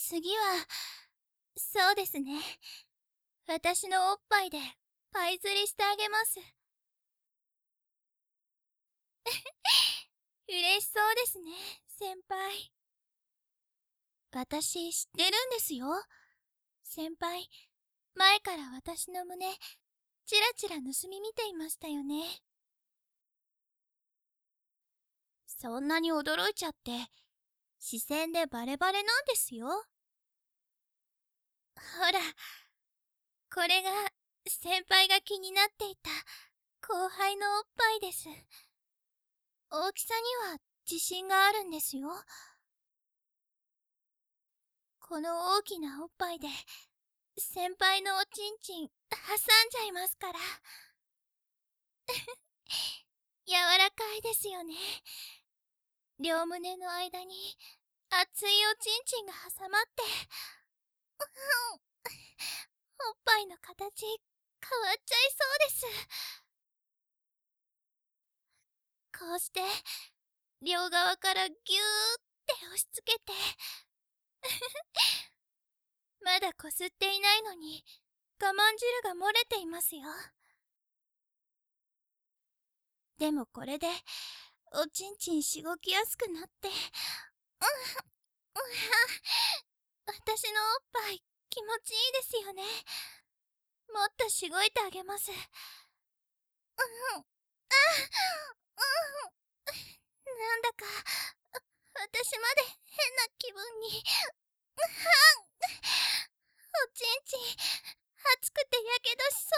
次は、そうですね。私のおっぱいでパイ釣りしてあげます。嬉しそうですね、先輩。私知ってるんですよ。先輩、前から私の胸、チラチラ盗み見ていましたよね。そんなに驚いちゃって、視線でバレバレなんですよ。ほら、これが先輩が気になっていた後輩のおっぱいです。大きさには自信があるんですよ。この大きなおっぱいで先輩のおちんちん挟んじゃいますから。柔らかいですよね。両胸の間に熱いおちんちんが挟まって、おっぱいの形変わっちゃいそうです。こうして両側からギューって押し付けて、まだこすっていないのに我慢汁が漏れていますよ。でもこれでおちんちんしごきやすくなって、私のおっぱい気持ちいいですよね。もっとしごいてあげます。なんだか私まで変な気分に。おちんちん熱くてやけどしそう。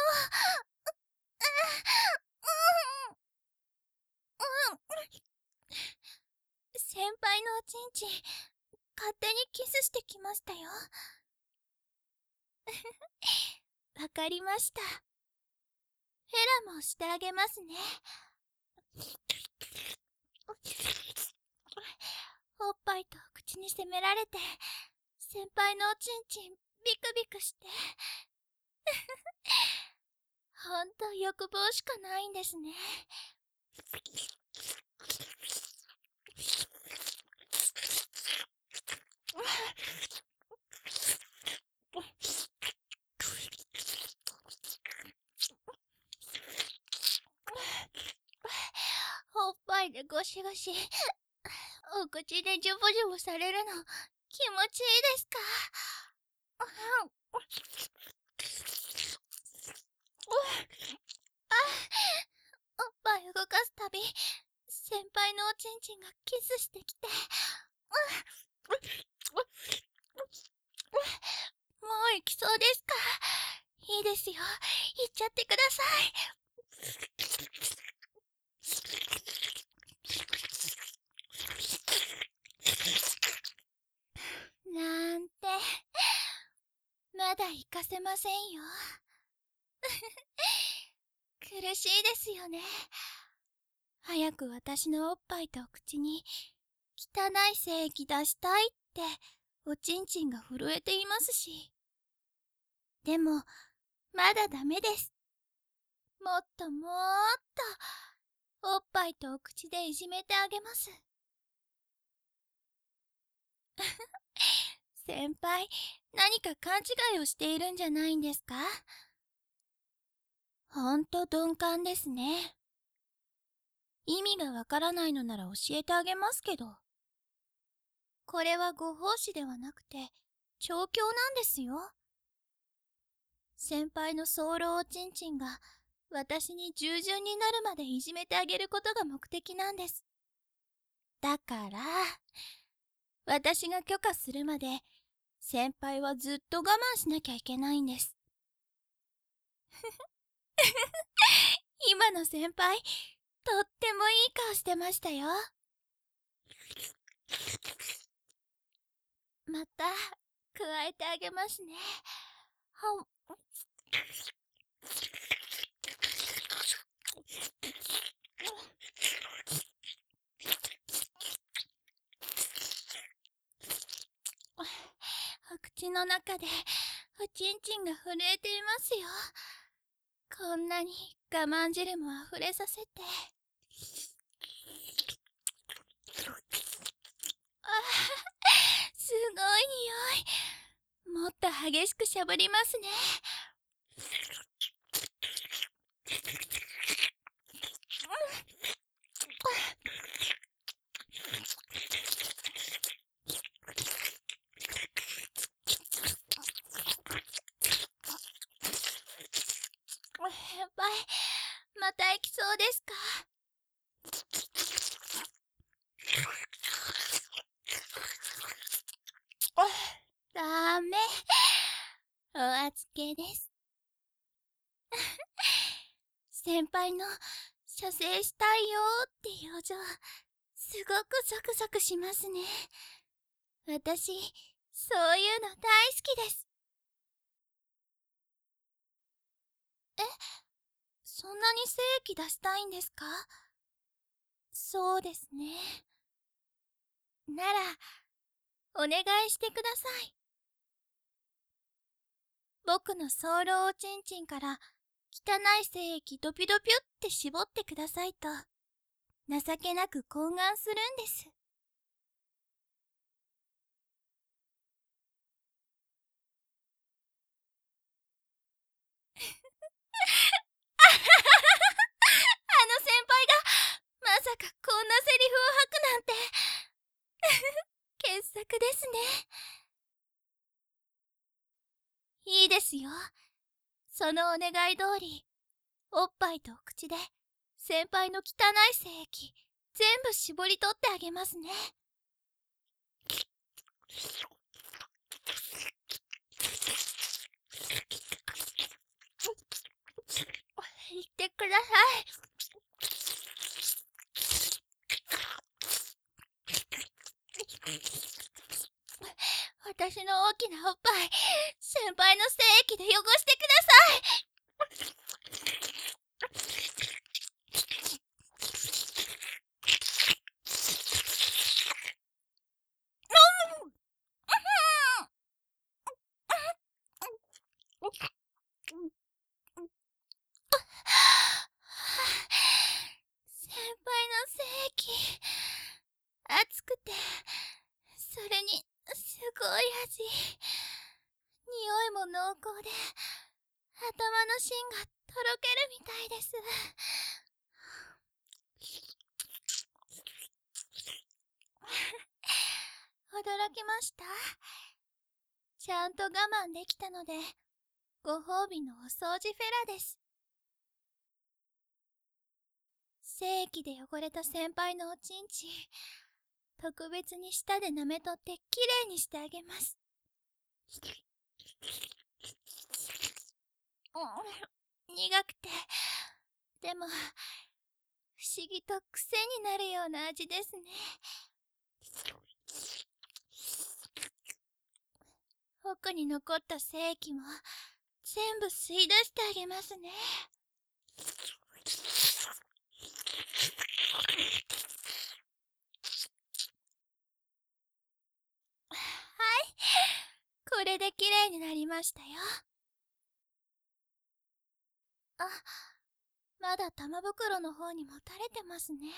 先輩のおちんちん勝手にキスしてきましたよ。わかりました。フェラもしてあげますね。おっぱいと口に責められて、先輩のおちんちんビクビクして。ほんと欲望しかないんですね。おっぱいでゴシゴシ、お口でジュボジュボされるの気持ちいいですか？おっぱい動かすたび、先輩のおちんちんがキスしてきて、もう行きそうですか？いいですよ、行っちゃってください。なんて、まだ行かせませんよ。苦しいですよね。早く私のおっぱいと口に汚い精液出したいっておちんちんが震えていますし。でもまだダメです。もっともっとおっぱいとお口でいじめてあげます。先輩、何か勘違いをしているんじゃないんですか？ほんと鈍感ですね。意味がわからないのなら教えてあげますけど。これはご奉仕ではなくて調教なんですよ。先輩の早漏おちんちんが私に従順になるまでいじめてあげることが目的なんです。だから、私が許可するまで先輩はずっと我慢しなきゃいけないんです。今の先輩、とってもいい顔してましたよ。また、加えてあげますね。ほん。お口の中でおちんちんが震えていますよ。こんなに我慢汁もあふれさせて。あ、すごい匂い。 っと激しくしゃぶりますね。先輩、また行きそうですか？ダメ。お預けです。先輩の射精したいよーって表情、すごくゾクゾクしますね。私、そういうの大好きです。え、そんなに精液出したいんですか？そうですね。なら、お願いしてください。僕のソウルおちんちんから汚い精液ドピドピュって絞ってくださいと、情けなく懇願するんです。あの先輩がまさかこんなセリフを吐くなんて傑作ですね。いいですよ。そのお願い通り、おっぱいとお口で先輩の汚い精液全部絞り取ってあげますね。言ってください。私の大きなおっぱい、先輩の精液で汚してください。先輩の精液、熱くて、それにすごい味。匂いも濃厚で、頭の芯がとろけるみたいです。驚きました。ちゃんと我慢できたので、ご褒美のお掃除フェラです。精液で汚れた先輩のおちんちん、特別に舌で舐めとってきれいにしてあげます。苦くて、でも、不思議と癖になるような味ですね。奥に残った精液も全部吸い出してあげますね。はい、これできれいになりましたよ。あ、まだ玉袋の方にも垂れてますね。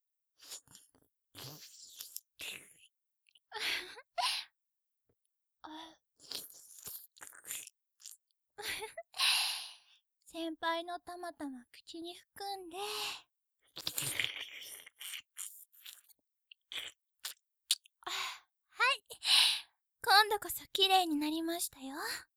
先輩のたまたま口に含んで、はい、今度こそきれいになりましたよ。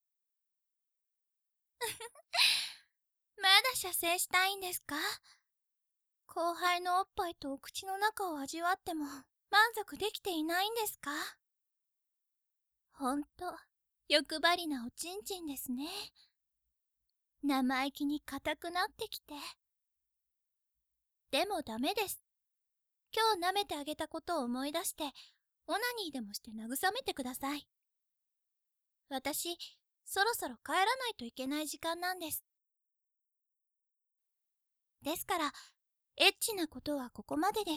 まだ射精したいんですか？後輩のおっぱいとお口の中を味わっても満足できていないんですか？ほんと、欲張りなおちんちんですね。生意気に硬くなってきて。でもダメです。今日舐めてあげたことを思い出して、オナニーでもして慰めてください。私、そろそろ帰らないといけない時間なんです。ですから、エッチなことはここまでです。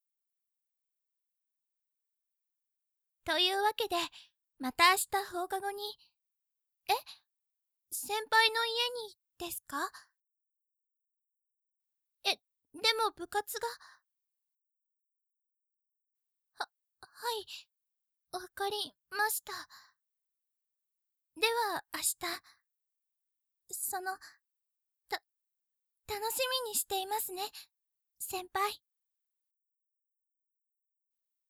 というわけで、また明日放課後に。え、先輩の家にですか？でも部活が。はい、わかりました。 は明日、その、楽しみにしていますね、先輩。